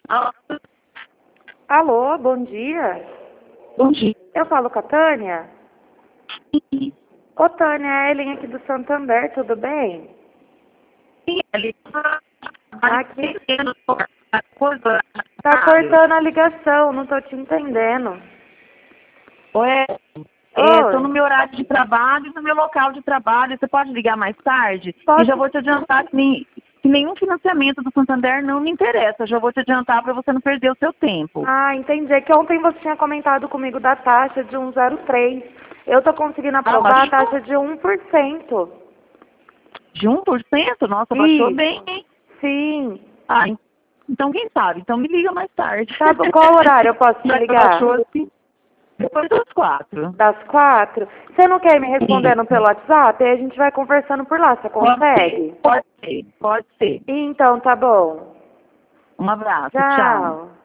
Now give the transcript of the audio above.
Ah, Alô, bom dia. bom dia. Eu falo com a Tânia? Ô, Tânia, é a Ellen aqui do Santander, tudo bem? Ele Aqui coisa. tá cortando a ligação, não tô te entendendo. Ué, Oi, estou no meu horário de trabalho e no meu local de trabalho. Você pode ligar mais tarde? E já posso... vou te adiantar que nenhum financiamento do Santander não me interessa. Já vou te adiantar para você não perder o seu tempo. Ah, entendi. É que ontem você tinha comentado comigo da taxa de 1,03. Eu tô conseguindo Ah, aprovar a baixou taxa de 1%. de 1%? Nossa, baixou bem, Isso, hein? sim. Ah, então quem sabe? Então me liga mais tarde. Tá bom. Qual horário eu posso te Já que ligar? baixou assim, depois das 4. Das 4? Você não quer ir me respondendo Isso. pelo WhatsApp? Aí a gente vai conversando por lá, você Pode ser, consegue? pode ser, pode ser. Então, tá bom. Um abraço, tchau. Tchau.